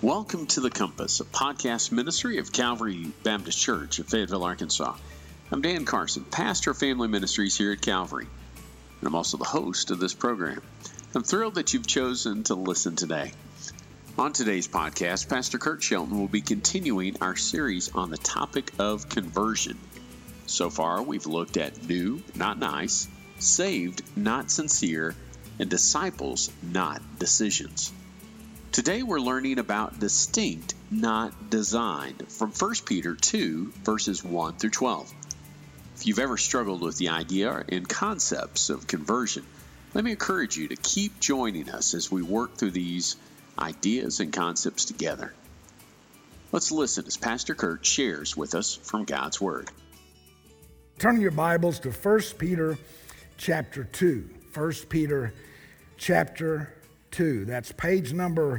Welcome to The Compass, a podcast ministry of Calvary Baptist Church of Fayetteville, Arkansas. I'm Dan Carson, pastor of family ministries here at Calvary, and I'm also the host of this program. I'm thrilled that you've chosen to listen today. On today's podcast, Pastor Kurt Shelton will be continuing our series on the topic of conversion. So far, we've looked at new, not nice, saved, not sincere, and disciples, not decisions. Today we're learning about distinct, not designed, from 1 Peter 2, verses 1 through 12. If you've ever struggled with the idea and concepts of conversion, let me encourage you to keep joining us as we work through these ideas and concepts together. Let's listen as Pastor Kurt shares with us from God's Word. Turn your Bibles to 1 Peter chapter 2. 1 Peter chapter 2. That's page number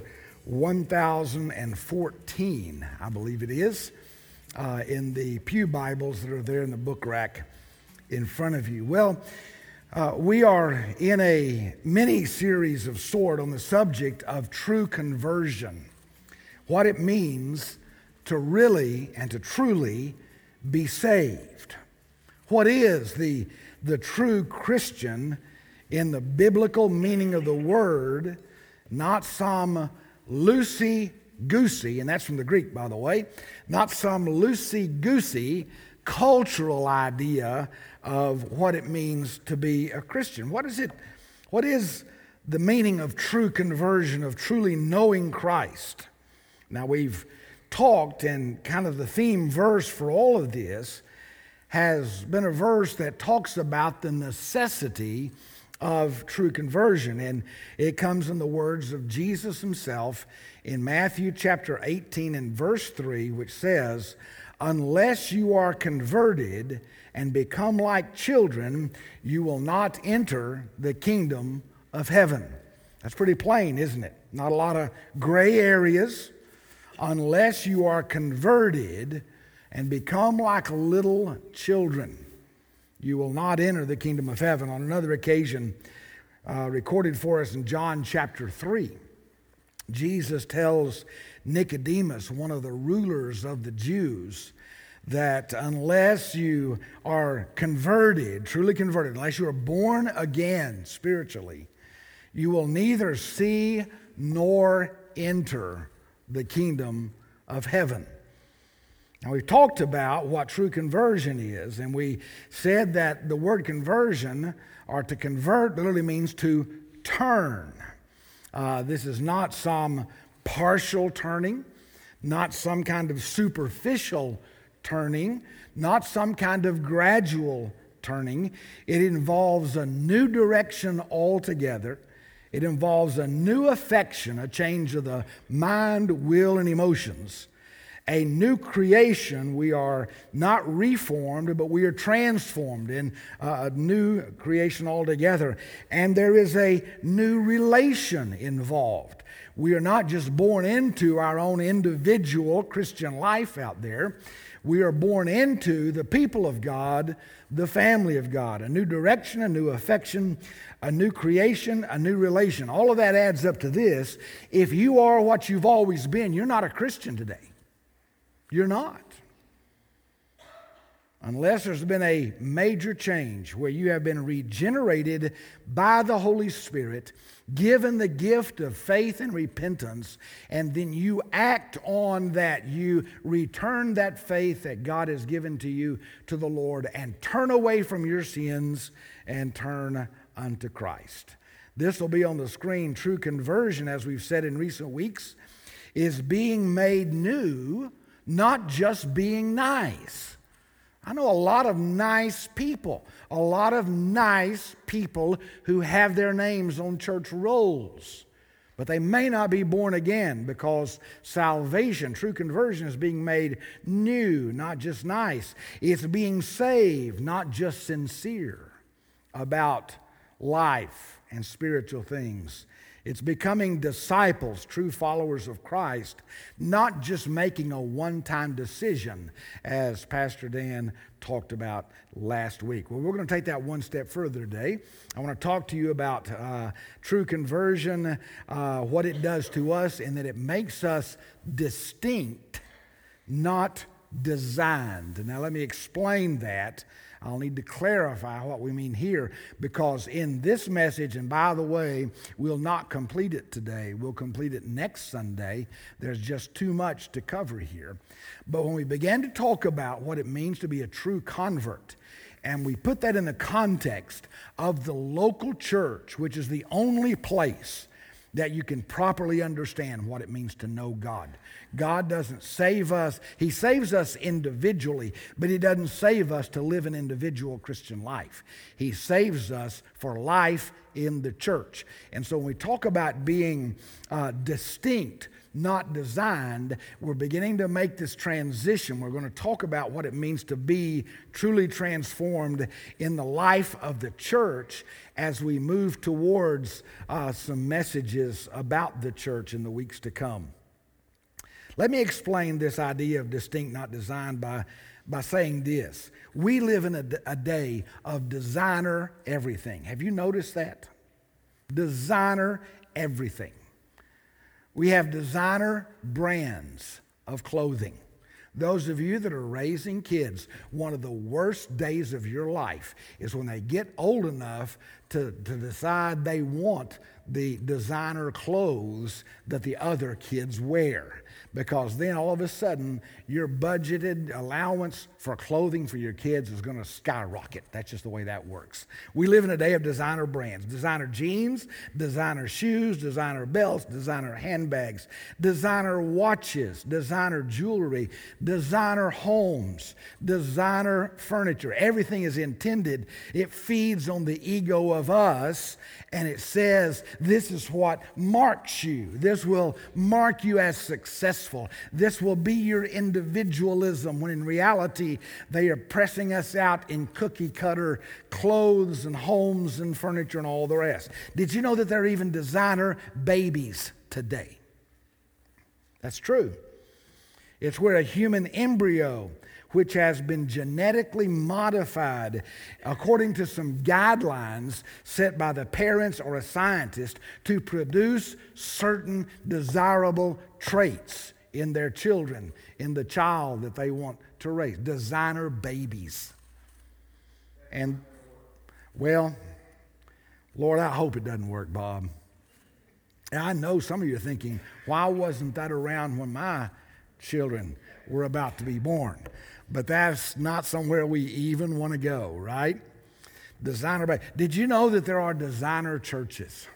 1014, I believe it is, in the pew Bibles that are there in the book rack in front of you. Well, we are in a mini-series of sort on the subject of true conversion, what it means to really and to truly be saved. What is the true Christian in the biblical meaning of the word, not some loosey-goosey, and that's from the Greek, by the way, not some loosey-goosey cultural idea of what it means to be a Christian. What is the meaning of true conversion, of truly knowing Christ? Now, we've talked, and kind of the theme verse for all of this has been a verse that talks about the necessity of true conversion, and it comes in the words of Jesus himself in Matthew chapter 18 and verse 3, which says, "Unless you are converted and become like children, you will not enter the kingdom of heaven." That's pretty plain, isn't it? Not a lot of gray areas. Unless you are converted and become like little children, you will not enter the kingdom of heaven. On another occasion, recorded for us in John chapter 3, Jesus tells Nicodemus, one of the rulers of the Jews, that unless you are converted, truly converted, unless you are born again spiritually, you will neither see nor enter the kingdom of heaven. Now, we've talked about what true conversion is, and we said that the word conversion, or to convert, literally means to turn. This is not some partial turning, not some kind of superficial turning, not some kind of gradual turning. It involves a new direction altogether. It involves a new affection, a change of the mind, will, and emotions. A new creation. We are not reformed, but we are transformed in a new creation altogether. And there is a new relation involved. We are not just born into our own individual Christian life out there. We are born into the people of God, the family of God. A new direction, a new affection, a new creation, a new relation. All of that adds up to this. If you are what you've always been, you're not a Christian today. You're not. Unless there's been a major change where you have been regenerated by the Holy Spirit, given the gift of faith and repentance, and then you act on that. You return that faith that God has given to you to the Lord and turn away from your sins and turn unto Christ. This will be on the screen. True conversion, as we've said in recent weeks, is being made new, not just being nice. I know a lot of nice people who have their names on church rolls, but they may not be born again, because salvation, true conversion, is being made new, not just nice. It's being saved, not just sincere about life and spiritual things. It's becoming disciples, true followers of Christ, not just making a one-time decision, as Pastor Dan talked about last week. Well, we're going to take that one step further today. I want to talk to you about true conversion, what it does to us, and that it makes us distinct, not designed. Now, let me explain that. I'll need to clarify what we mean here, because in this message, and by the way, we'll not complete it today. We'll complete it next Sunday. There's just too much to cover here. But when we began to talk about what it means to be a true convert, and we put that in the context of the local church, which is the only place that you can properly understand what it means to know God. God doesn't save us. He saves us individually, but He doesn't save us to live an individual Christian life. He saves us for life in the church. And so when we talk about being distinct, not designed, we're beginning to make this transition. We're going to talk about what it means to be truly transformed in the life of the church as we move towards some messages about the church in the weeks to come. Let me explain this idea of distinct, not designed by saying this. We live in a day of designer everything. Have you noticed that? Designer everything. We have designer brands of clothing. Those of you that are raising kids, one of the worst days of your life is when they get old enough to decide they want the designer clothes that the other kids wear. Because then all of a sudden, your budgeted allowance for clothing for your kids is going to skyrocket. That's just the way that works. We live in a day of designer brands. Designer jeans, designer shoes, designer belts, designer handbags, designer watches, designer jewelry, designer homes, designer furniture. Everything is intended. It feeds on the ego of us, and it says this is what marks you. This will mark you as successful. This will be your individualism, when in reality they are pressing us out in cookie cutter clothes and homes and furniture and all the rest. Did you know that there are even designer babies today? That's true. It's where a human embryo, which has been genetically modified according to some guidelines set by the parents or a scientist to produce certain desirable traits in their children, in the child that they want to raise. Designer babies. And, well, Lord, I hope it doesn't work, Bob. And I know some of you are thinking, why wasn't that around when my children were about to be born? But that's not somewhere we even want to go, right? Designer. Did you know that there are designer churches?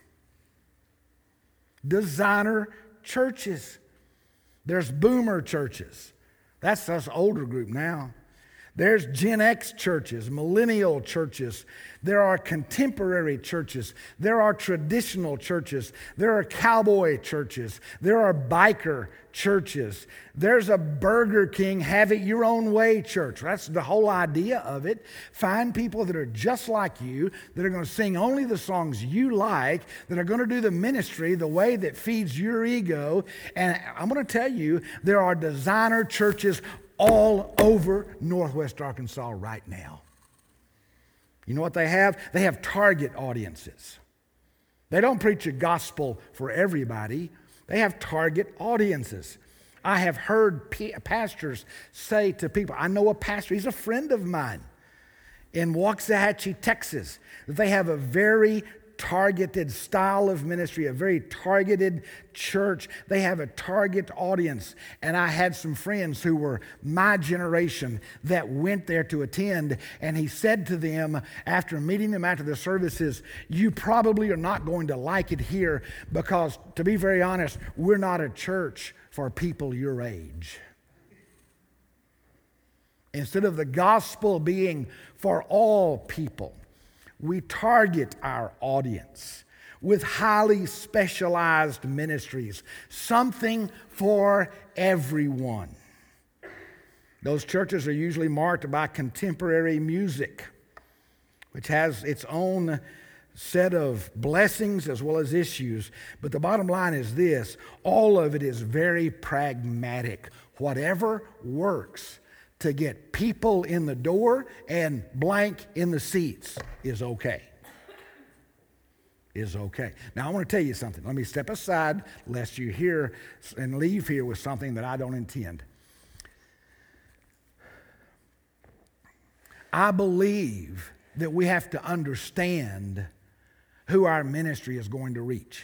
Designer churches. There's boomer churches. That's us older group now. There's Gen X churches, millennial churches. There are contemporary churches. There are traditional churches. There are cowboy churches. There are biker churches. There's a Burger King, have it your own way church. That's the whole idea of it. Find people that are just like you, that are going to sing only the songs you like, that are going to do the ministry the way that feeds your ego. And I'm going to tell you, there are designer churches all over Northwest Arkansas right now. You know what they have? They have target audiences. They don't preach a gospel for everybody. They have target audiences. I have heard pastors say to people, I know a pastor, he's a friend of mine in Waxahachie, Texas, that they have a very targeted style of ministry, a very targeted church. They have a target audience. And I had some friends who were my generation that went there to attend, and he said to them after meeting them after the services, you probably are not going to like it here because, to be very honest, we're not a church for people your age. Instead of the gospel being for all people, we target our audience with highly specialized ministries, something for everyone. Those churches are usually marked by contemporary music, which has its own set of blessings as well as issues. But the bottom line is this: all of it is very pragmatic. Whatever works to get people in the door and blank in the seats is okay. Is okay. Now, I want to tell you something. Let me step aside lest you hear and leave here with something that I don't intend. I believe that we have to understand who our ministry is going to reach.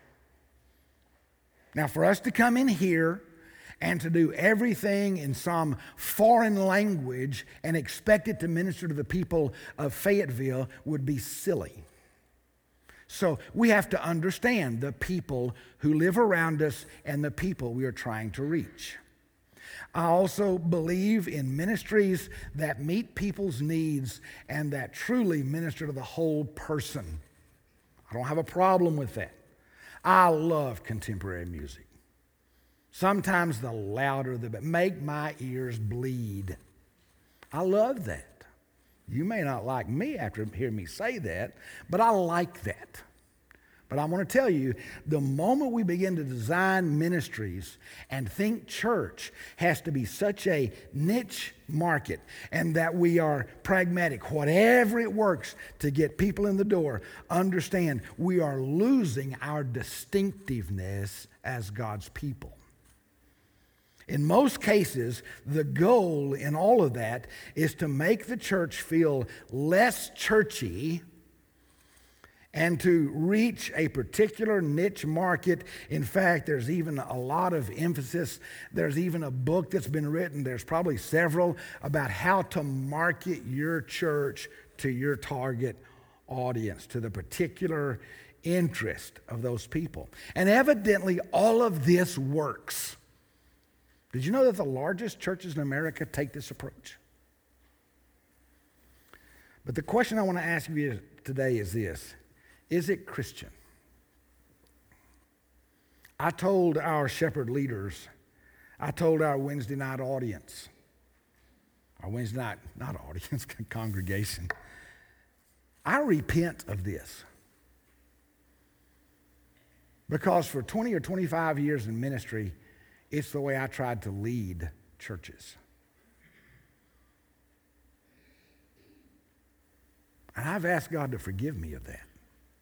Now, for us to come in here and to do everything in some foreign language and expect it to minister to the people of Fayetteville would be silly. So we have to understand the people who live around us and the people we are trying to reach. I also believe in ministries that meet people's needs and that truly minister to the whole person. I don't have a problem with that. I love contemporary music. Sometimes the louder the better. Make my ears bleed. I love that. You may not like me after hearing me say that, but I like that. But I want to tell you, the moment we begin to design ministries and think church has to be such a niche market and that we are pragmatic, whatever it works to get people in the door, understand we are losing our distinctiveness as God's people. In most cases, the goal in all of that is to make the church feel less churchy and to reach a particular niche market. In fact, there's even a lot of emphasis. There's even a book that's been written, there's probably several, about how to market your church to your target audience, to the particular interest of those people. And evidently, all of this works. Did you know that the largest churches in America take this approach? But the question I want to ask you today is this: is it Christian? I told our shepherd leaders, I told our Wednesday night audience, our Wednesday night, not audience, congregation, I repent of this. Because for 20 or 25 years in ministry, it's the way I tried to lead churches. And I've asked God to forgive me of that.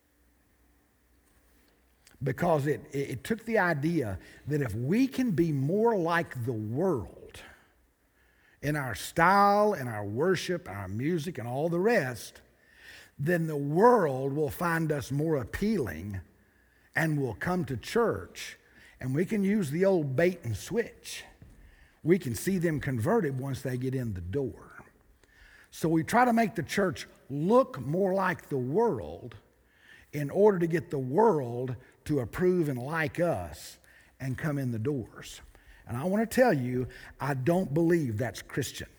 Because it took the idea that if we can be more like the world in our style, in our worship, our music, and all the rest, then the world will find us more appealing and will come to church. And we can use the old bait and switch. We can see them converted once they get in the door. So we try to make the church look more like the world in order to get the world to approve and like us and come in the doors. And I want to tell you, I don't believe that's Christian.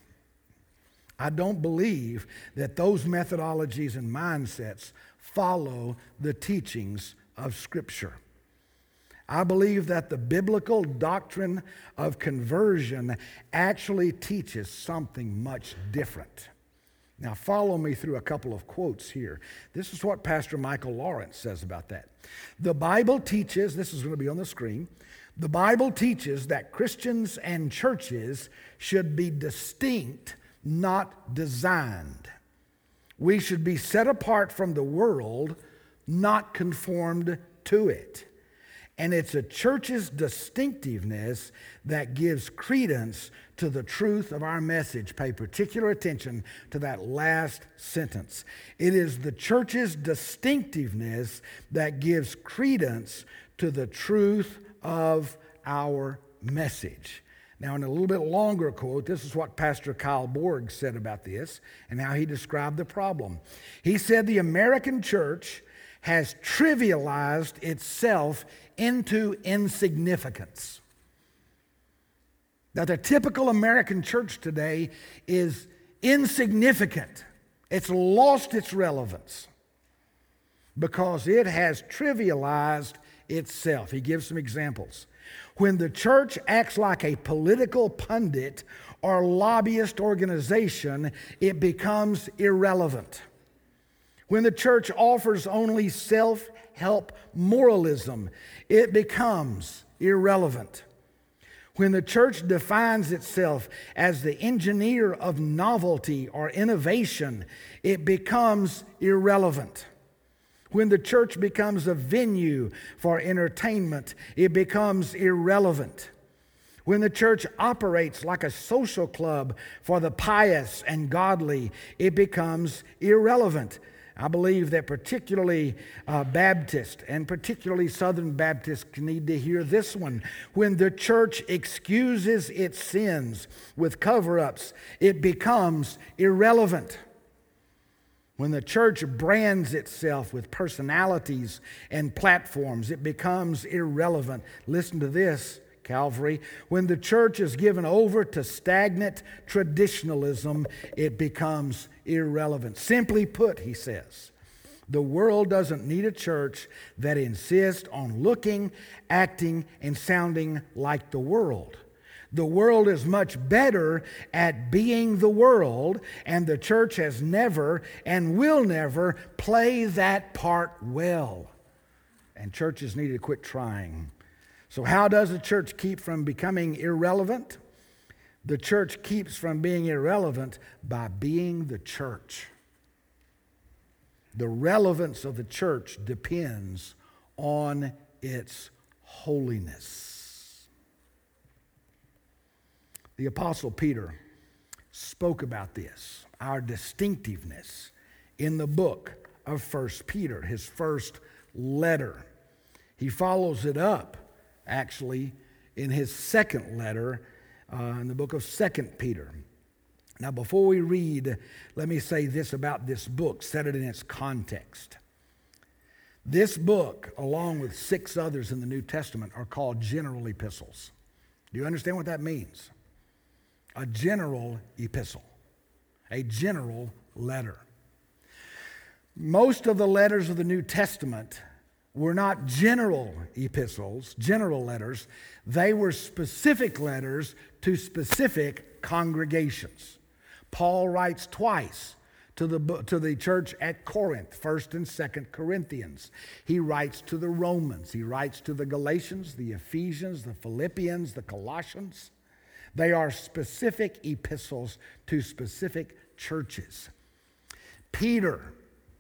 I don't believe that those methodologies and mindsets follow the teachings of Scripture. I believe that the biblical doctrine of conversion actually teaches something much different. Now, follow me through a couple of quotes here. This is what Pastor Michael Lawrence says about that. The Bible teaches, this is going to be on the screen, the Bible teaches that Christians and churches should be distinct, not designed. We should be set apart from the world, not conformed to it. And it's a church's distinctiveness that gives credence to the truth of our message. Pay particular attention to that last sentence. It is the church's distinctiveness that gives credence to the truth of our message. Now, in a little bit longer quote, this is what Pastor Kyle Borg said about this and how he described the problem. He said, the American church has trivialized itself into insignificance. Now, the typical American church today is insignificant. It's lost its relevance because it has trivialized itself. He gives some examples. When the church acts like a political pundit or lobbyist organization, it becomes irrelevant. When the church offers only self-help moralism, it becomes irrelevant. When the church defines itself as the engineer of novelty or innovation, it becomes irrelevant. When the church becomes a venue for entertainment, it becomes irrelevant. When the church operates like a social club for the pious and godly, it becomes irrelevant. I believe that particularly Baptists and particularly Southern Baptists need to hear this one. When the church excuses its sins with cover-ups, it becomes irrelevant. When the church brands itself with personalities and platforms, it becomes irrelevant. Listen to this, Calvary. When the church is given over to stagnant traditionalism, it becomes irrelevant. Simply put, he says, the world doesn't need a church that insists on looking, acting, and sounding like the world. The world is much better at being the world, and the church has never and will never play that part well. And churches need to quit trying. So how does the church keep from becoming irrelevant? The church keeps from being irrelevant by being the church. The relevance of the church depends on its holiness. The Apostle Peter spoke about this, our distinctiveness, in the book of 1 Peter, his first letter. He follows it up, actually, in his second letter, in the book of 2 Peter. Now, before we read, let me say this about this book, set it in its context. This book, along with 6 others in the New Testament, are called general epistles. Do you understand what that means? A general epistle, a general letter. Most of the letters of the New Testament were not general epistles, general letters. They were specific letters to specific congregations. Paul writes twice to the church at Corinth, 1st and 2nd Corinthians. He writes to the Romans. He writes to the Galatians, the Ephesians, the Philippians, the Colossians. They are specific epistles to specific churches. Peter,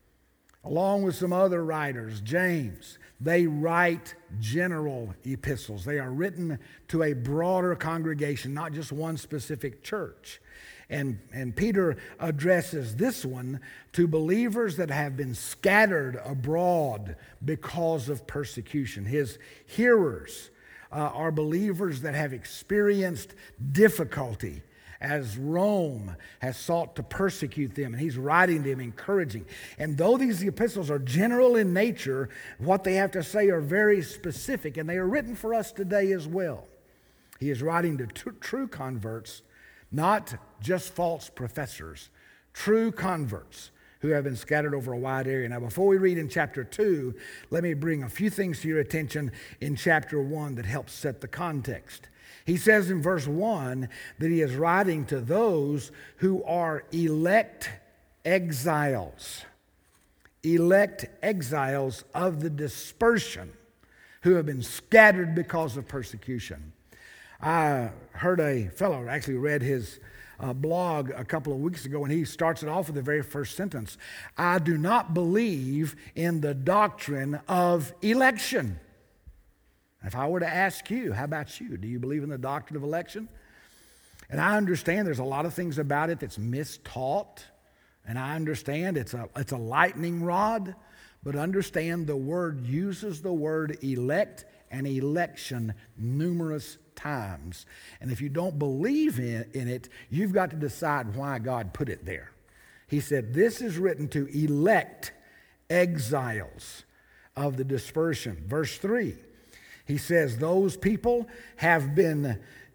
along with some other writers, James, they write general epistles. They are written to a broader congregation, not just one specific church. And Peter addresses this one to believers that have been scattered abroad because of persecution. His hearers are believers that have experienced difficulty as Rome has sought to persecute them, and he's writing to them, encouraging. And though these epistles are general in nature, what they have to say are very specific, and they are written for us today as well. He is writing to true converts, not just false professors, true converts who have been scattered over a wide area. Now, before we read in chapter 2, let me bring a few things to your attention in chapter 1 that helps set the context. He says in verse 1 that he is writing to those who are elect exiles of the dispersion, who have been scattered because of persecution. I heard a fellow, actually read his blog a couple of weeks ago, and he starts it off with the very first sentence. I do not believe in the doctrine of election. If I were to ask you, how about you? Do you believe in the doctrine of election? And I understand there's a lot of things about it that's mistaught, and I understand it's a lightning rod, but understand the word uses the word elect and election numerous times. And if you don't believe in it, you've got to decide why God put it there. He said, this is written to elect exiles of the dispersion. Verse 3, he says, those people have been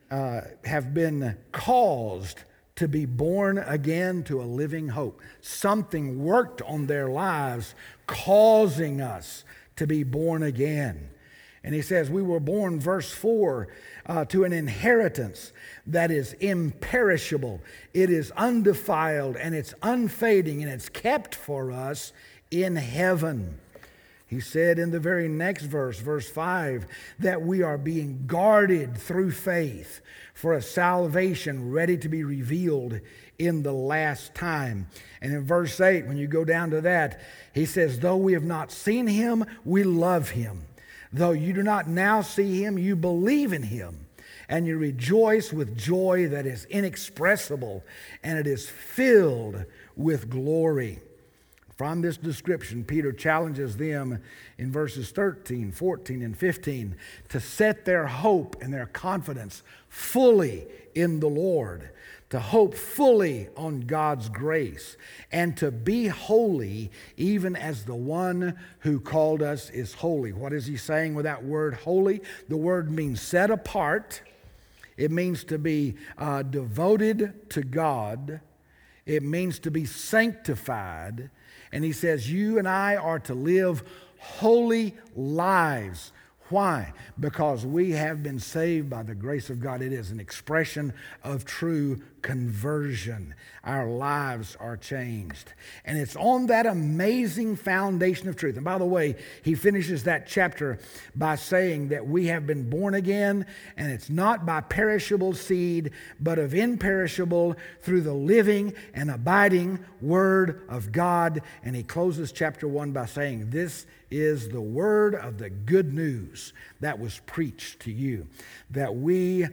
caused to be born again to a living hope. Something worked on their lives, causing us to be born again. And he says, we were born, verse 4, to an inheritance that is imperishable. It is undefiled, and it's unfading, and it's kept for us in heaven. He said in the very next verse, verse 5, that we are being guarded through faith for a salvation ready to be revealed in the last time. And in verse 8, when you go down to that, he says, though we have not seen him, we love him. Though you do not now see him, you believe in him, and you rejoice with joy that is inexpressible, and it is filled with glory. From this description, Peter challenges them in verses 13, 14, and 15 to set their hope and their confidence fully in the Lord, to hope fully on God's grace, and to be holy even as the one who called us is holy. What is he saying with that word holy? The word means set apart. It means to be devoted to God. It means to be sanctified. And he says, you and I are to live holy lives. Why? Because we have been saved by the grace of God. It is an expression of true conversion. Our lives are changed. And it's on that amazing foundation of truth. And by the way, he finishes that chapter by saying that we have been born again, and it's not by perishable seed, but of imperishable through the living and abiding Word of God. And he closes chapter 1 by saying, this is the word of the good news that was preached to you, that we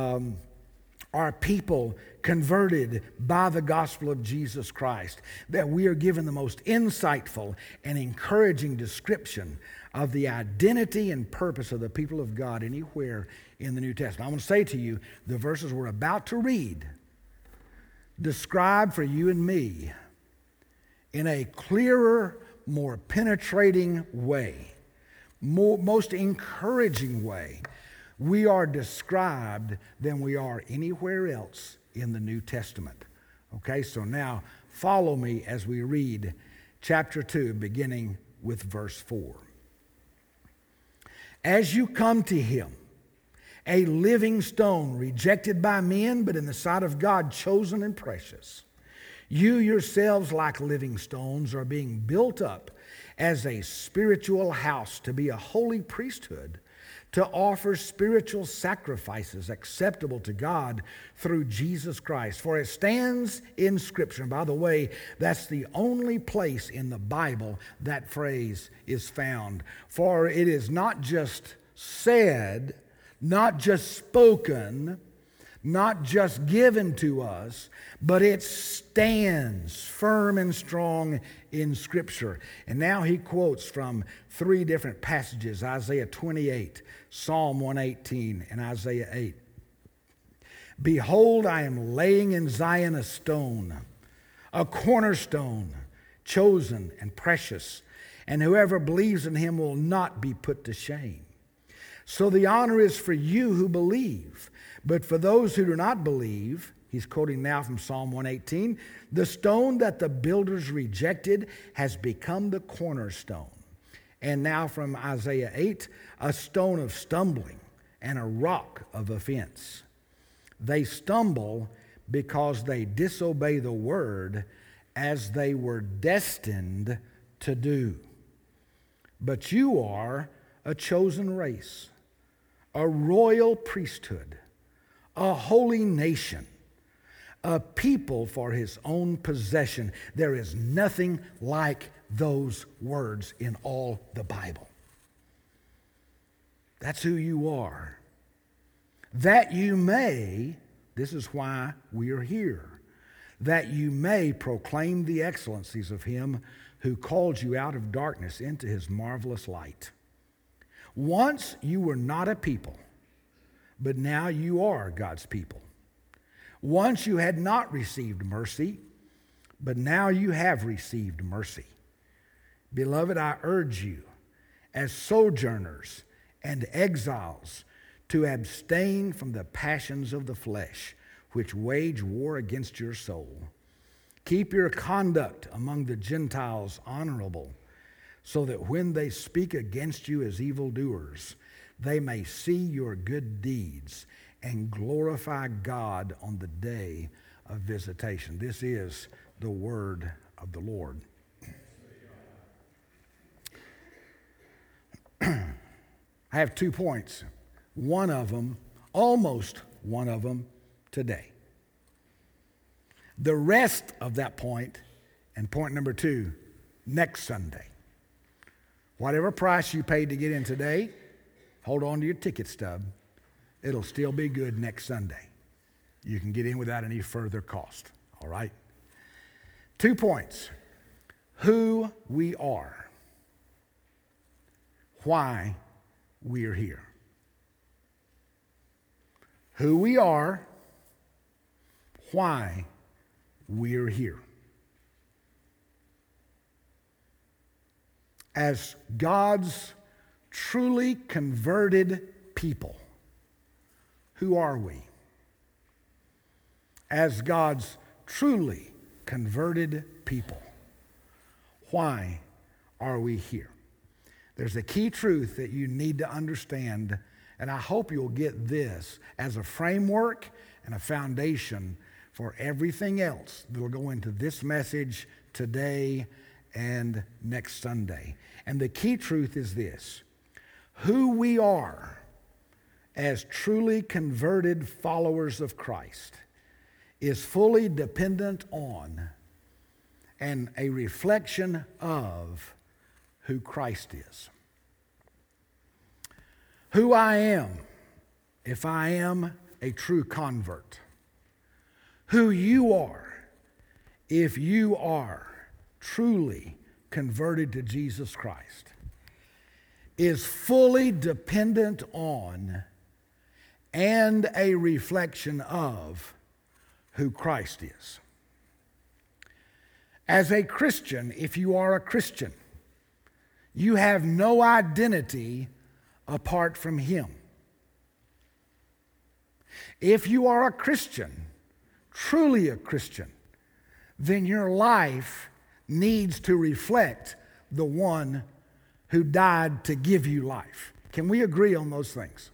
are people converted by the gospel of Jesus Christ, that we are given the most insightful and encouraging description of the identity and purpose of the people of God anywhere in the New Testament. I want to say to you, the verses we're about to read describe for you and me in a clearer, more penetrating way, most encouraging way, we are described than we are anywhere else in the New Testament. Okay, so now follow me as we read chapter 2, beginning with verse 4. As you come to him, a living stone rejected by men, but in the sight of God chosen and precious, you yourselves, like living stones, are being built up as a spiritual house to be a holy priesthood, to offer spiritual sacrifices acceptable to God through Jesus Christ. For it stands in Scripture. And by the way, that's the only place in the Bible that phrase is found. For it is not just said, not just spoken, not just given to us, but it stands firm and strong in Scripture. And now he quotes from 3 different passages: Isaiah 28, Psalm 118, and Isaiah 8. Behold, I am laying in Zion a stone, a cornerstone, chosen and precious, and whoever believes in him will not be put to shame. So the honor is for you who believe. But for those who do not believe, he's quoting now from Psalm 118, the stone that the builders rejected has become the cornerstone. And now from Isaiah 8, a stone of stumbling and a rock of offense. They stumble because they disobey the word as they were destined to do. But you are a chosen race, a royal priesthood, a holy nation, a people for his own possession. There is nothing like those words in all the Bible. That's who you are. That you may, this is why we are here, that you may proclaim the excellencies of him who called you out of darkness into his marvelous light. Once you were not a people, but now you are God's people. Once you had not received mercy, but now you have received mercy. Beloved, I urge you, as sojourners and exiles, to abstain from the passions of the flesh, which wage war against your soul. Keep your conduct among the Gentiles honorable, so that when they speak against you as evildoers, they may see your good deeds and glorify God on the day of visitation. This is the word of the Lord. I have 2 points. One of them, almost one of them, today. The rest of that point, and point number 2, next Sunday. Whatever price you paid to get in today, hold on to your ticket stub. It'll still be good next Sunday. You can get in without any further cost, all right? 2 points. Who we are. Why we are here. Who we are. Why we are here. As God's truly converted people, who are we? As God's truly converted people, why are we here? There's a key truth that you need to understand, and I hope you'll get this as a framework and a foundation for everything else that will go into this message today and next Sunday. And the key truth is this: who we are as truly converted followers of Christ is fully dependent on and a reflection of who Christ is. Who I am, if I am a true convert. Who you are, if you are truly converted to Jesus Christ, is fully dependent on and a reflection of who Christ is. As a Christian, if you are a Christian, you have no identity apart from Him. If you are a Christian, truly a Christian, then your life needs to reflect the one who died to give you life. Can we agree on those things?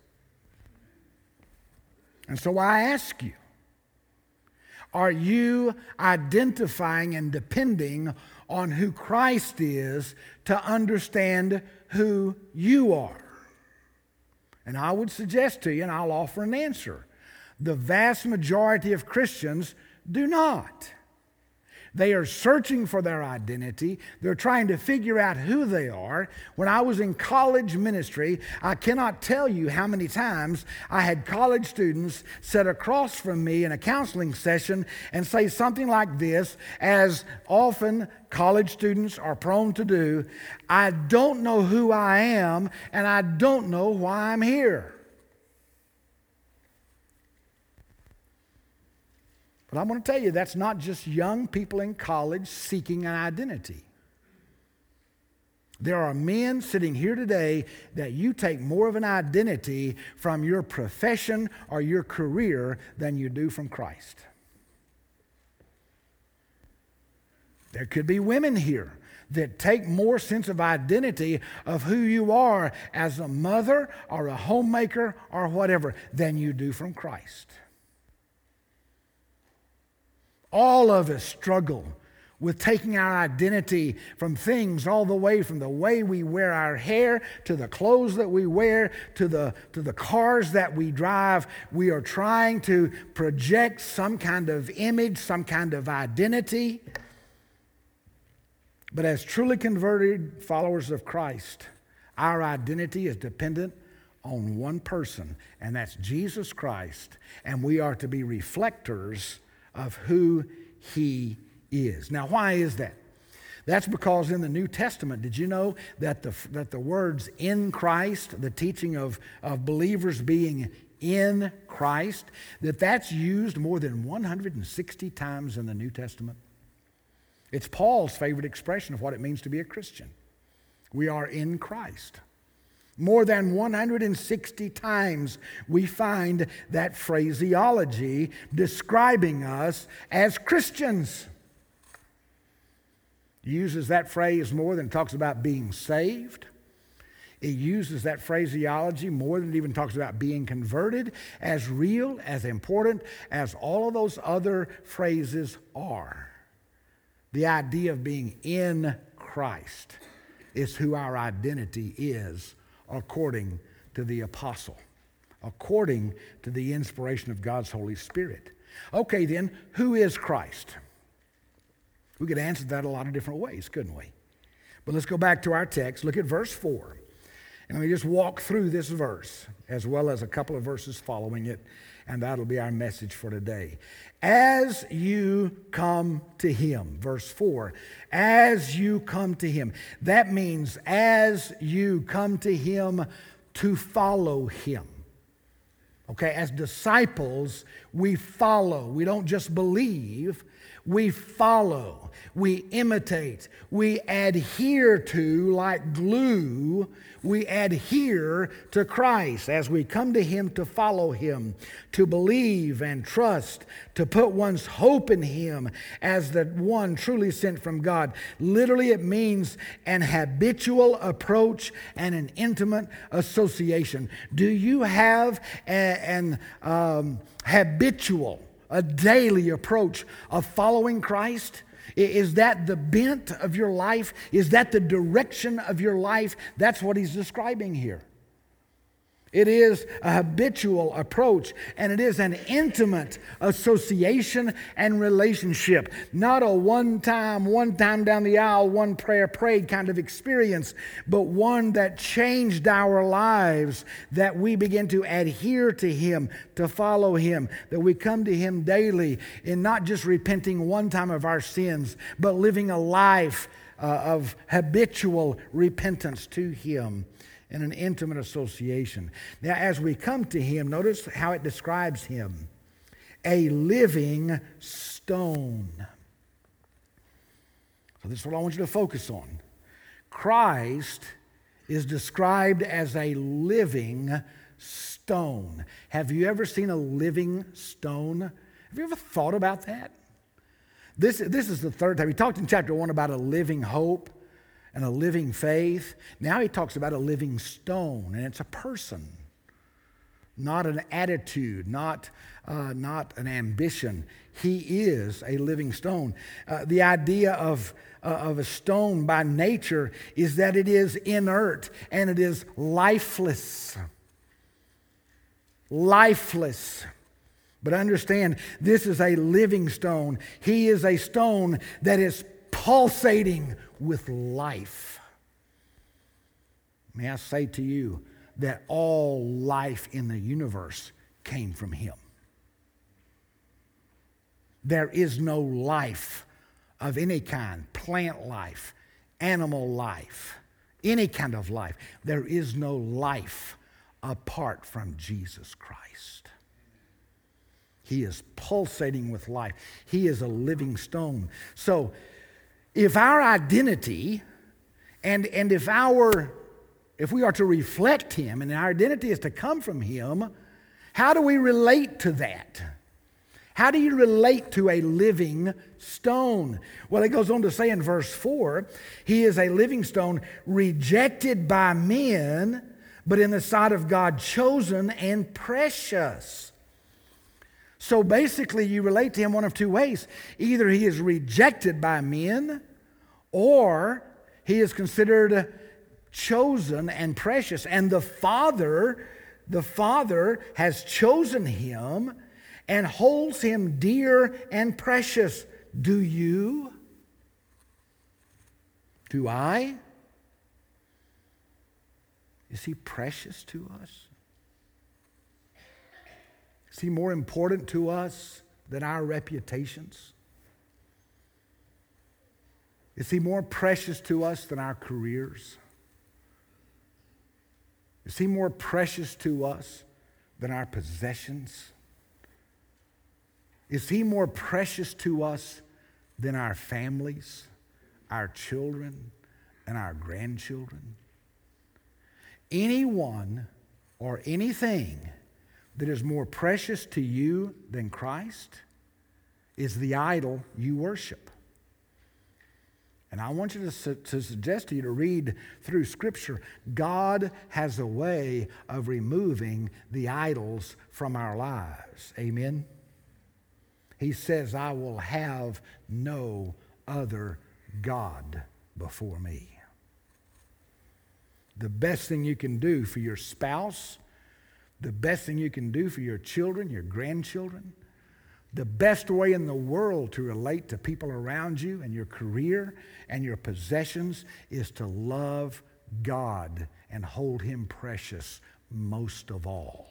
And so I ask you, are you identifying and depending on who Christ is to understand who you are? And I would suggest to you, and I'll offer an answer, the vast majority of Christians do not. They are searching for their identity. They're trying to figure out who they are. When I was in college ministry, I cannot tell you how many times I had college students sit across from me in a counseling session and say something like this, as often college students are prone to do: I don't know who I am, and I don't know why I'm here. But I'm going to tell you, that's not just young people in college seeking an identity. There are men sitting here today that you take more of an identity from your profession or your career than you do from Christ. There could be women here that take more sense of identity of who you are as a mother or a homemaker or whatever than you do from Christ. All of us struggle with taking our identity from things all the way from the way we wear our hair to the clothes that we wear to the cars that we drive. We are trying to project some kind of image, some kind of identity. But as truly converted followers of Christ, our identity is dependent on one person, and that's Jesus Christ, and we are to be reflectors of who He is. Now, why is that? That's because in the New Testament, did you know that the words in Christ, the teaching of believers being in Christ, that's used more than 160 times in the New Testament? It's Paul's favorite expression of what it means to be a Christian. We are in Christ. More than 160 times we find that phraseology describing us as Christians. He uses that phrase more than it talks about being saved. It uses that phraseology more than it even talks about being converted, as real, as important as all of those other phrases are. The idea of being in Christ is who our identity is according to the apostle, according to the inspiration of God's Holy Spirit. Okay, then, who is Christ? We could answer that a lot of different ways, couldn't we? But let's go back to our text. Look at verse 4. And let me just walk through this verse, as well as a couple of verses following it, and that'll be our message for today. As you come to him, verse 4, as you come to him. That means as you come to him to follow him. Okay, as disciples, we follow. We don't just believe, we follow. We imitate. We adhere to, like glue, we adhere to Christ as we come to him to follow him, to believe and trust, to put one's hope in him as the one truly sent from God. Literally, it means an habitual approach and an intimate association. Do you have an habitual, a daily approach of following Christ? Is that the bent of your life? Is that the direction of your life? That's what he's describing here. It is a habitual approach, and it is an intimate association and relationship. Not a one time down the aisle, one prayer prayed kind of experience, but one that changed our lives, that we begin to adhere to him, to follow him, that we come to him daily in not just repenting one time of our sins, but living a life of habitual repentance to him. In an intimate association. Now, as we come to him, notice how it describes him. A living stone. So this is what I want you to focus on. Christ is described as a living stone. Have you ever seen a living stone? Have you ever thought about that? This is the third time. He talked in chapter 1 about a living hope and a living faith. Now he talks about a living stone, and it's a person, not an attitude, not an ambition. He is a living stone. The idea of a stone by nature is that it is inert and it is lifeless. Lifeless. But understand, this is a living stone. He is a stone that is pulsating with life. May I say to you that all life in the universe came from him. There is no life of any kind, plant life, animal life, any kind of life. There is no life apart from Jesus Christ. He is pulsating with life. He is a living stone. So, if our identity and if we are to reflect him and our identity is to come from him, how do we relate to that? How do you relate to a living stone? Well, it goes on to say in verse 4, he is a living stone rejected by men, but in the sight of God chosen and precious. So basically, you relate to him one of two ways. Either he is rejected by men, or he is considered chosen and precious. And the Father has chosen him and holds him dear and precious. Do you? Do I? Is he precious to us? Is he more important to us than our reputations? Is he more precious to us than our careers? Is he more precious to us than our possessions? Is he more precious to us than our families, our children, and our grandchildren? Anyone or anything that is more precious to you than Christ is the idol you worship. And I want you to suggest to you to read through Scripture. God has a way of removing the idols from our lives. Amen? He says, I will have no other God before me. the best thing you can do for your spouse, the best thing you can do for your children, your grandchildren, the best way in the world to relate to people around you and your career and your possessions is to love God and hold Him precious most of all.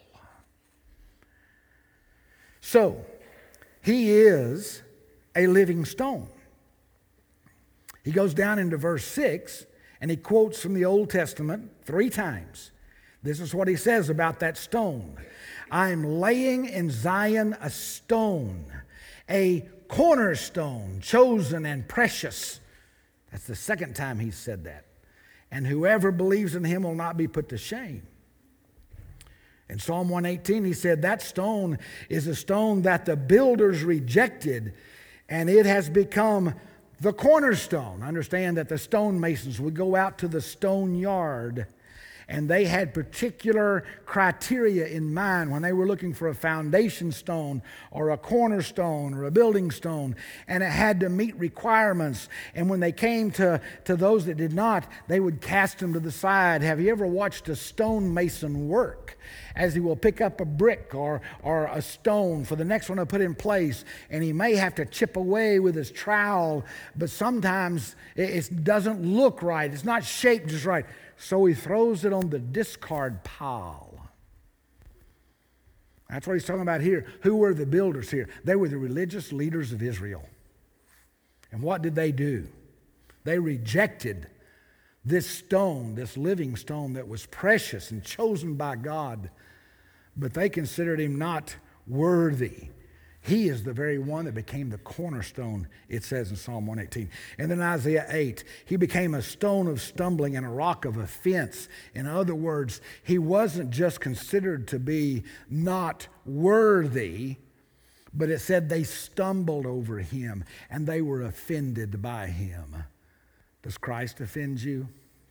So, He is a living stone. He goes down into verse 6 and he quotes from the Old Testament 3 times. This is what he says about that stone. I'm laying in Zion a stone, a cornerstone, chosen and precious. That's the second time he said that. And whoever believes in him will not be put to shame. In Psalm 118, he said, that stone is a stone that the builders rejected, and it has become the cornerstone. Understand that the stonemasons would go out to the stone yard, and they had particular criteria in mind when they were looking for a foundation stone or a cornerstone or a building stone, and it had to meet requirements. And when they came to those that did not, they would cast them to the side. Have you ever watched a stonemason work? As he will pick up a brick or a stone for the next one to put in place, and he may have to chip away with his trowel, but sometimes it doesn't look right. It's not shaped just right. So he throws it on the discard pile. That's what he's talking about here. Who were the builders here? They were the religious leaders of Israel. And what did they do? They rejected this stone, this living stone that was precious and chosen by God, but they considered him not worthy. He is the very one that became the cornerstone, it says in Psalm 118. And then Isaiah 8, he became a stone of stumbling and a rock of offense. In other words, he wasn't just considered to be not worthy, but it said they stumbled over him and they were offended by him. Does Christ offend you?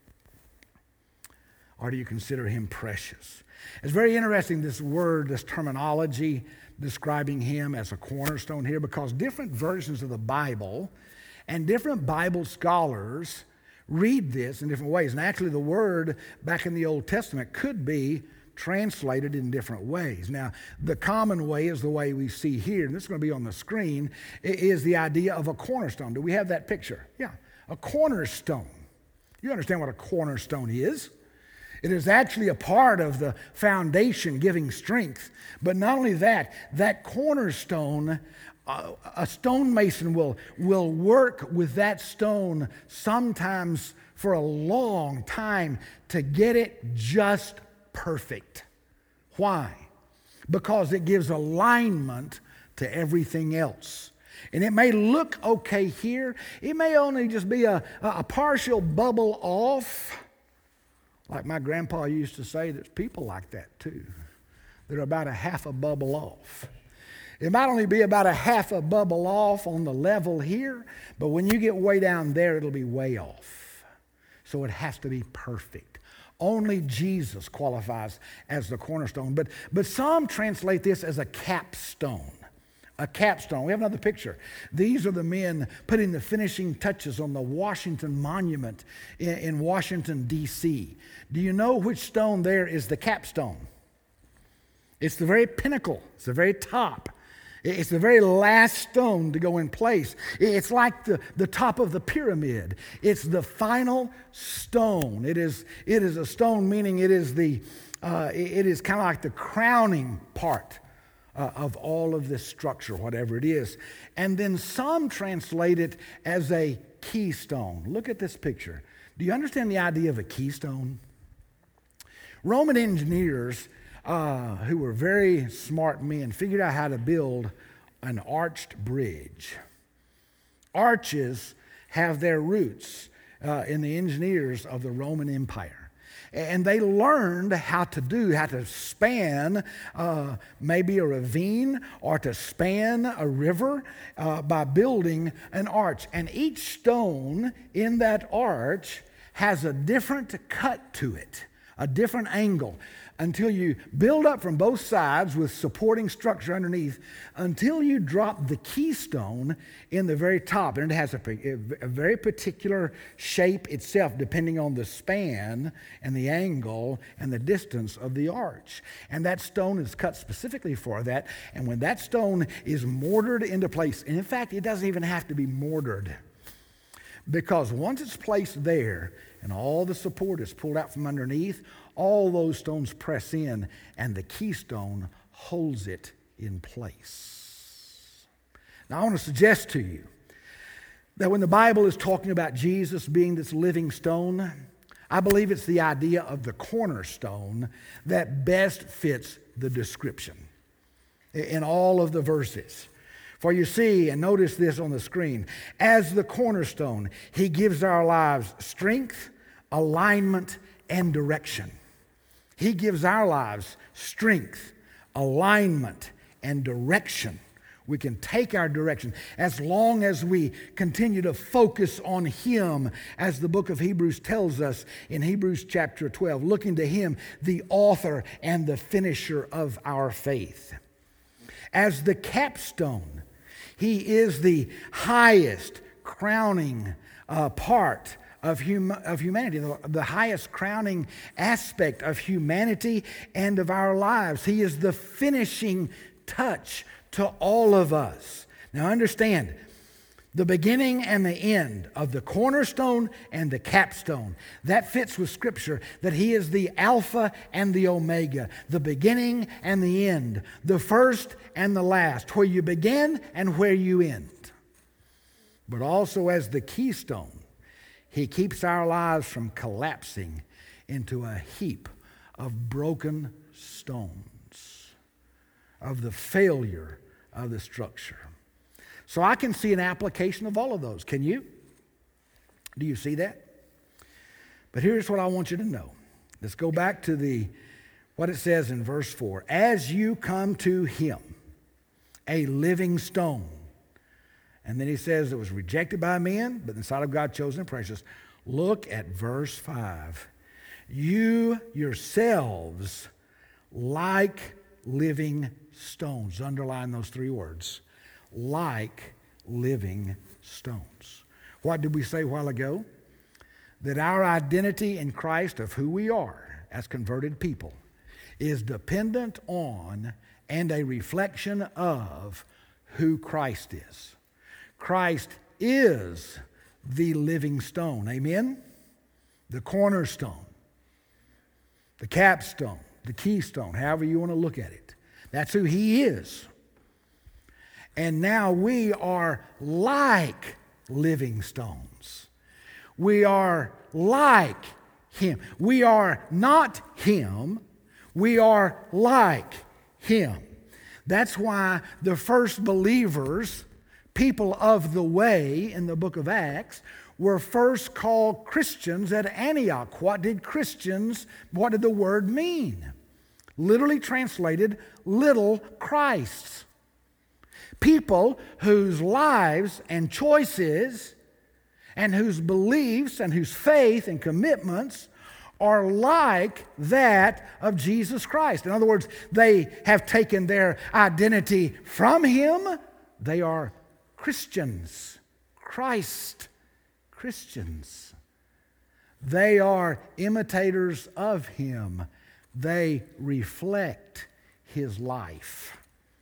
Or do you consider him precious? It's very interesting, this word, this terminology describing him as a cornerstone here, because different versions of the Bible and different Bible scholars read this in different ways. And actually the word back in the Old Testament could be translated in different ways. Now, the common way is the way we see here, and this is going to be on the screen, is the idea of a cornerstone. Do we have that picture? Yeah, a cornerstone. You understand what a cornerstone is? It is actually a part of the foundation giving strength. But not only that, that cornerstone, a stonemason will work with that stone sometimes for a long time to get it just perfect. Why? Because it gives alignment to everything else. And it may look okay here. It may only just be a partial bubble off. Like my grandpa used to say, there's people like that too. They're about a half a bubble off. It might only be about a half a bubble off on the level here, but when you get way down there, it'll be way off. So it has to be perfect. Only Jesus qualifies as the cornerstone. But some translate this as a capstone. A capstone. We have another picture. These are the men putting the finishing touches on the Washington Monument in Washington, D.C. Do you know which stone there is the capstone? It's the very pinnacle. It's the very top. It's the very last stone to go in place. It's like the top of the pyramid. It's the final stone. It is a stone, meaning it is kind of like the crowning part of all of this structure, whatever it is. And then some translate it as a keystone. Look at this picture. Do you understand the idea of a keystone? Roman engineers, who were very smart men, figured out how to build an arched bridge. Arches have their roots in the engineers of the Roman Empire. And they learned how to span maybe a ravine or to span a river by building an arch. And each stone in that arch has a different cut to it, a different angle. until you build up from both sides with supporting structure underneath, until you drop the keystone in the very top. And it has a very particular shape itself, depending on the span and the angle and the distance of the arch. And that stone is cut specifically for that. And when that stone is mortared into place, and in fact, it doesn't even have to be mortared, because once it's placed there and all the support is pulled out from underneath, all those stones press in and the keystone holds it in place. Now, I want to suggest to you that when the Bible is talking about Jesus being this living stone, I believe it's the idea of the cornerstone that best fits the description in all of the verses. For you see, and notice this on the screen, as the cornerstone, he gives our lives strength, alignment, and direction. He gives our lives strength, alignment, and direction. We can take our direction as long as we continue to focus on Him, as the book of Hebrews tells us in Hebrews chapter 12, looking to Him, the author and the finisher of our faith. As the capstone, He is the highest crowning part of humanity, the highest crowning aspect of humanity and of our lives. He is the finishing touch to all of us. Now understand, the beginning and the end of the cornerstone and the capstone, that fits with Scripture, that He is the Alpha and the Omega, the beginning and the end, the first and the last, where you begin and where you end. But also as the keystone, He keeps our lives from collapsing into a heap of broken stones, of the failure of the structure. So I can see an application of all of those. Can you? Do you see that? But here's what I want you to know. Let's go back to what it says in verse 4. As you come to Him, a living stone. And then he says it was rejected by men, but in the sight of God chosen and precious. Look at verse 5. You yourselves like living stones. Underline those three words. Like living stones. What did we say a while ago? That our identity in Christ of who we are as converted people is dependent on and a reflection of who Christ is. Christ is the living stone. Amen? The cornerstone, the capstone, the keystone, however you want to look at it. That's who He is. And now we are like living stones. We are like Him. We are not Him. We are like Him. That's why the first believers, people of the way in the book of Acts, were first called Christians at Antioch. What did the word mean? Literally translated, little Christs. People whose lives and choices and whose beliefs and whose faith and commitments are like that of Jesus Christ. In other words, they have taken their identity from Him. They are Christians, Christ Christians. They are imitators of Him. They reflect His life.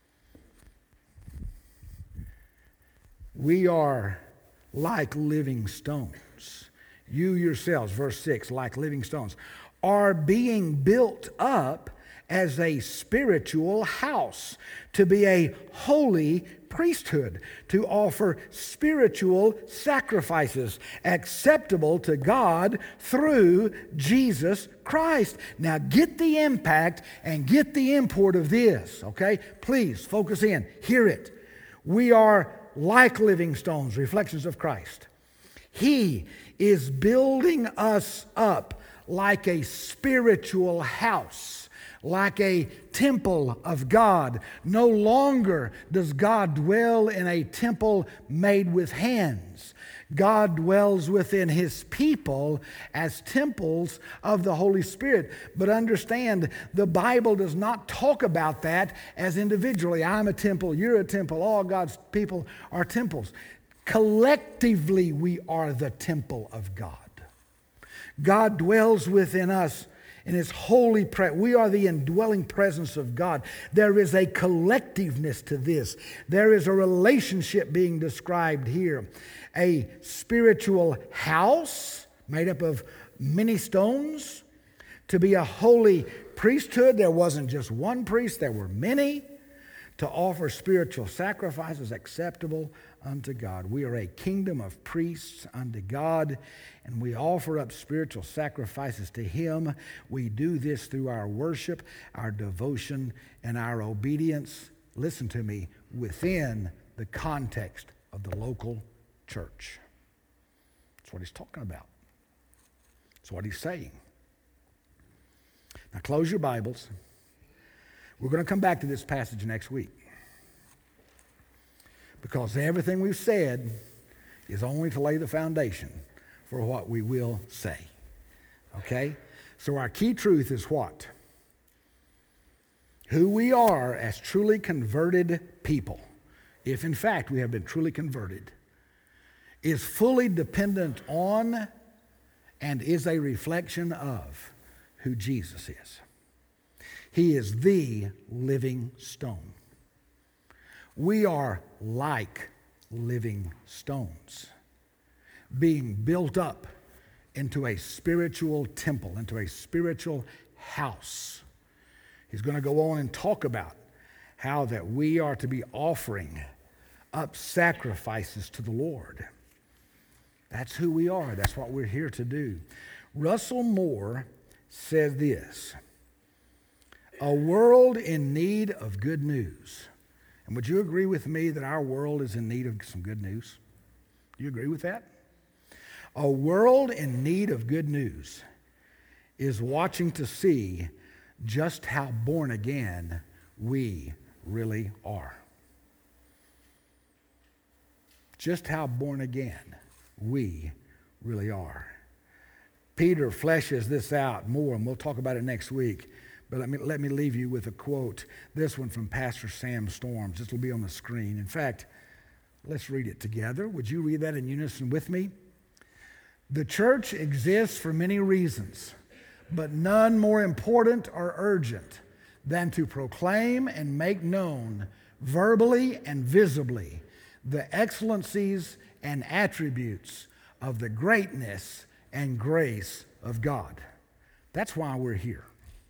We are like living stones. You yourselves, verse 6, like living stones, are being built up as a spiritual house, to be a holy priesthood, to offer spiritual sacrifices acceptable to God through Jesus Christ. Now get the impact and get the import of this, okay? Please focus in, hear it. We are like living stones, reflections of Christ. He is building us up like a spiritual house, like a temple of God. No longer does God dwell in a temple made with hands. God dwells within His people as temples of the Holy Spirit. But understand, the Bible does not talk about that as individually. I'm a temple, you're a temple, all God's people are temples. Collectively, we are the temple of God. God dwells within us in His holy presence. We are the indwelling presence of God. There is a collectiveness to this. There is a relationship being described here. A spiritual house made up of many stones. To be a holy priesthood, there wasn't just one priest, there were many. To offer spiritual sacrifices acceptable unto God. We are a kingdom of priests unto God, and we offer up spiritual sacrifices to Him. We do this through our worship, our devotion, and our obedience. Listen to me, within the context of the local church. That's what he's talking about. That's what he's saying. Now close your Bibles. We're going to come back to this passage next week, because everything we've said is only to lay the foundation for what we will say. Okay? So our key truth is what? Who we are as truly converted people, if in fact we have been truly converted, is fully dependent on and is a reflection of who Jesus is. He is the living stone. We are like living stones, being built up into a spiritual temple, into a spiritual house. He's going to go on and talk about how that we are to be offering up sacrifices to the Lord. That's who we are. That's what we're here to do. Russell Moore said this: a world in need of good news. And would you agree with me that our world is in need of some good news? Do you agree with that? A world in need of good news is watching to see just how born again we really are. Just how born again we really are. Peter fleshes this out more, and we'll talk about it next week. But let me leave you with a quote. This one from Pastor Sam Storms. This will be on the screen. In fact, let's read it together. Would you read that in unison with me? The church exists for many reasons, but none more important or urgent than to proclaim and make known verbally and visibly the excellencies and attributes of the greatness and grace of God. That's why we're here.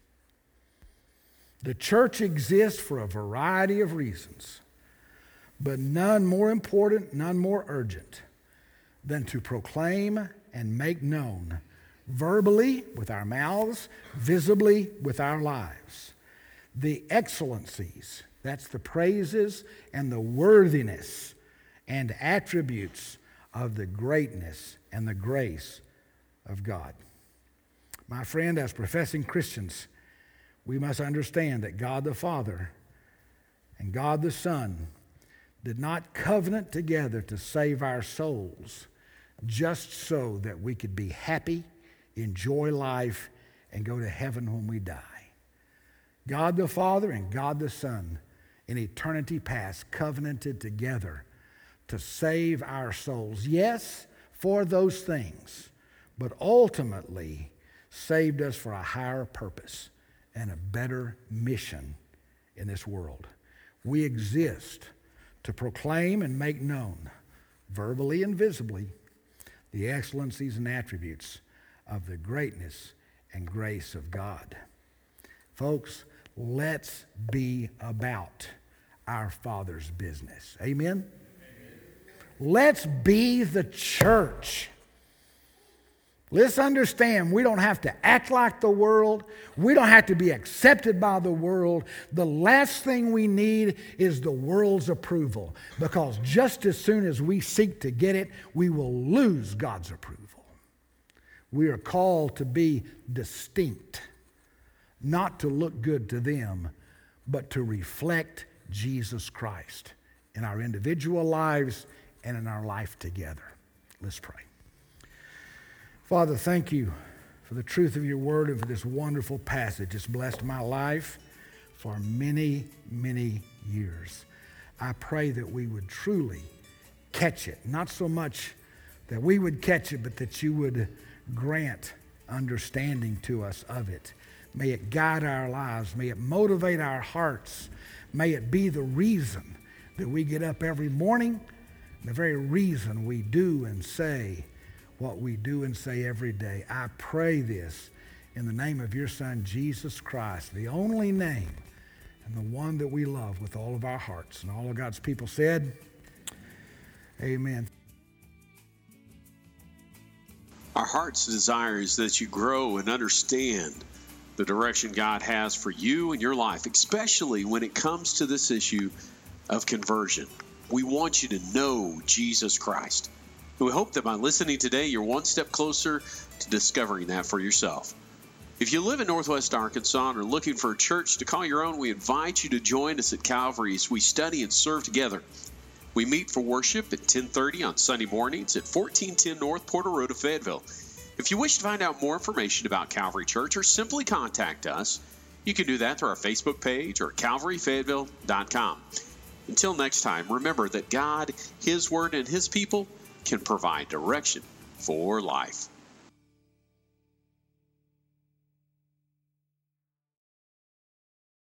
The church exists for a variety of reasons, but none more important, none more urgent than to proclaim and make known verbally with our mouths, visibly with our lives, the excellencies, that's the praises and the worthiness and attributes of the greatness and the grace of God. My friend, as professing Christians, we must understand that God the Father and God the Son did not covenant together to save our souls just so that we could be happy, enjoy life, and go to heaven when we die. God the Father and God the Son in eternity past covenanted together to save our souls. Yes, for those things, but ultimately saved us for a higher purpose and a better mission in this world. We exist to proclaim and make known, verbally and visibly, the excellencies and attributes of the greatness and grace of God. Folks, let's be about our Father's business. Amen? Amen. Let's be the church. Let's understand we don't have to act like the world. We don't have to be accepted by the world. The last thing we need is the world's approval, because just as soon as we seek to get it, we will lose God's approval. We are called to be distinct, not to look good to them, but to reflect Jesus Christ in our individual lives and in our life together. Let's pray. Father, thank you for the truth of your word and for this wonderful passage. It's blessed my life for many, many years. I pray that we would truly catch it. Not so much that we would catch it, but that you would grant understanding to us of it. May it guide our lives. May it motivate our hearts. May it be the reason that we get up every morning, the very reason we do and say what we do and say every day. I pray this in the name of your Son, Jesus Christ, the only name and the one that we love with all of our hearts. And all of God's people said, amen. Our heart's desire is that you grow and understand the direction God has for you and your life, especially when it comes to this issue of conversion. We want you to know Jesus Christ. And we hope that by listening today, you're one step closer to discovering that for yourself. If you live in Northwest Arkansas and are looking for a church to call your own, we invite you to join us at Calvary as we study and serve together. We meet for worship at 10:30 on Sunday mornings at 1410 North Porter Road of Fayetteville. If you wish to find out more information about Calvary Church or simply contact us, you can do that through our Facebook page or calvaryfayetteville.com. Until next time, remember that God, His Word, and His people can provide direction for life.